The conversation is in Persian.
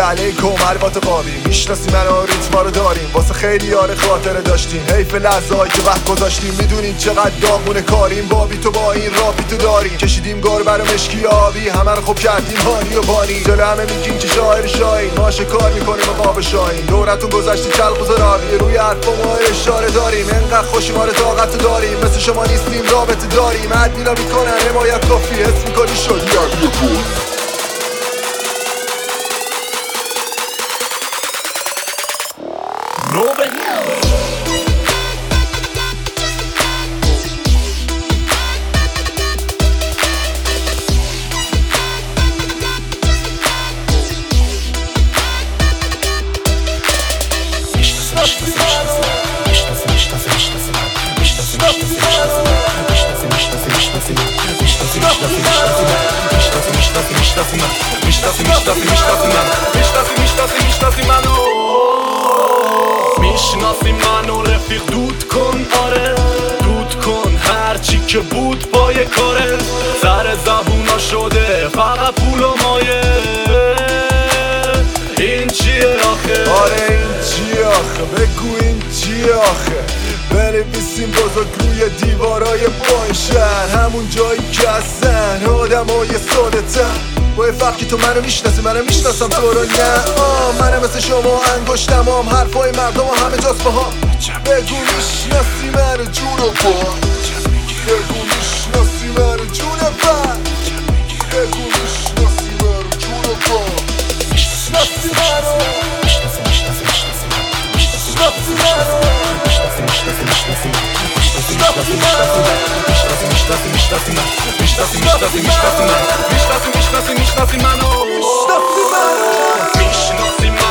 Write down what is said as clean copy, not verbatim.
علیکم البته قابیم میشناسی منو ریتما رو داریم واسه خیلی یار خاطره داشتیم حیف لحظه‌هایی که وقت گذاشتیم میدونیم چقدر داغونه کاریم بابی تو با این راپی تو داریم کشیدیم گربه رو مشکی آبی همه رو خوب کردیم هانی و بانی جلو همه میگیم که شاعر شاهین ما شکار میکنیم و قاب شاهین دورتون گذشتی چلق و زرابی روی حرفا ما اشاره داریم انقدر خوشی ما رو طاقت داریم مثل شما نیستیم رابطه داریم ادمینا میکنن حمایت کافی حس میکنی شدی میشناسی منو رفیق دود کن آره دود کن هرچی که بود پای کاره سر زبونا شده فقط پول و مایه این چیه آخه آره این چیه آخه بگو این چیه آخه بنویسیم بزرگ روی دیوارای با شهر همون جایی که هستن آدمای ساده تر با فرقی تو منو میشناسی منو میشناسم تو رو نه منم مثل شما انگشتم هم حرفای مردم و همه جاست با هم بگو میشناسی منو جون و پا بگو میشناسی منو جون و پا بگو میشناسی منو جون و پا میشناسی منو میشناسی منو